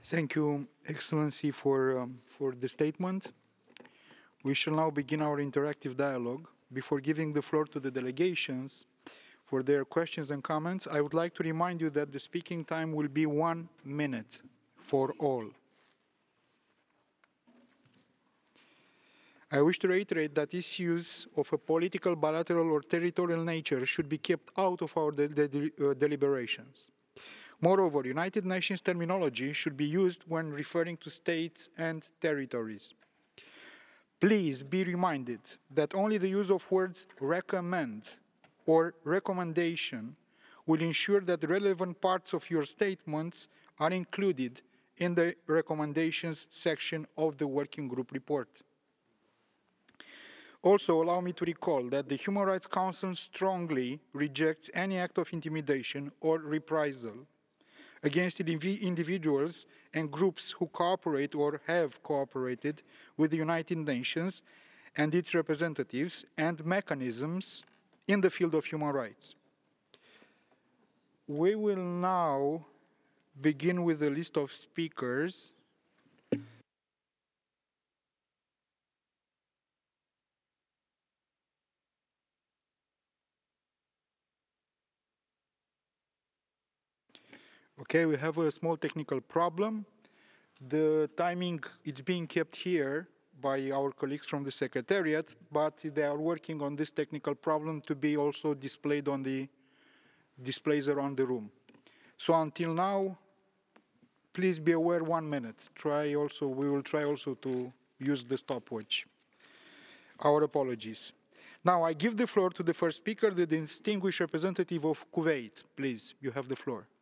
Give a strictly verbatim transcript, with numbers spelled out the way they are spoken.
Thank you, Excellency, for, um, for the statement. We shall now begin our interactive dialogue. Before giving the floor to the delegations for their questions and comments, I would like to remind you that the speaking time will be one minute for all. I wish to reiterate that issues of a political, bilateral or territorial nature should be kept out of our de de uh, deliberations. Moreover, United Nations terminology should be used when referring to states and territories. Please be reminded that only the use of words recommend or recommendation will ensure that the relevant parts of your statements are included in the recommendations section of the working group report. Also, allow me to recall that the Human Rights Council strongly rejects any act of intimidation or reprisal against individuals and groups who cooperate or have cooperated with the United Nations and its representatives and mechanisms in the field of human rights. We will now begin with the list of speakers. Okay, we have a small technical problem. The timing is being kept here by our colleagues from the Secretariat, but they are working on this technical problem to be also displayed on the displays around the room. So until now, please be aware one minute. Try also, we will try also to use the stopwatch. Our apologies. Now I give the floor to the first speaker, the distinguished representative of Kuwait. Please, you have the floor.